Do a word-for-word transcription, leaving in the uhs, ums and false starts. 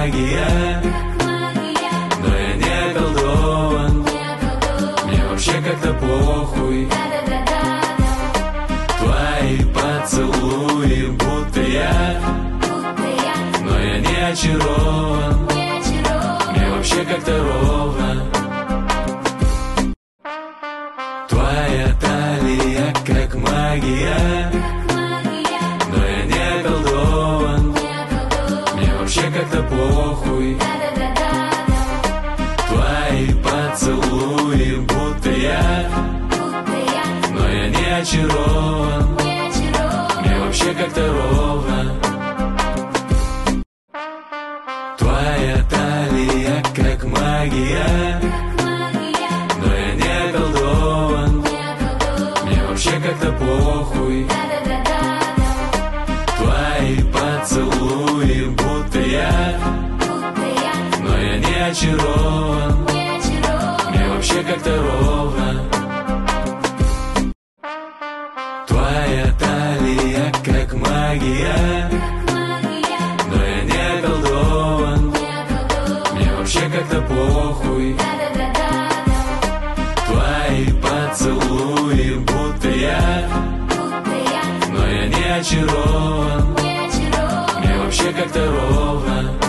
магия, но я не околдован, мне вообще как-то похуй. Твои поцелуи, будто я, но я не очарован, мне вообще как-то ровно. Твоя талия как магия, но я не околдован, мне вообще как-то похуй. Твои поцелуи, будто я, но я не очарован, мне вообще как-то ровно. Твоя талия как магия, но я не околдован, мне вообще как-то похуй. Твои поцелуи, будто я, но я не очарован, мне вообще как-то ровно. Твоя талия как магия, но я не околдован, мне вообще как-то похуй. Твои поцелуи, будто я, но я не очарован, мне вообще как-то ровно.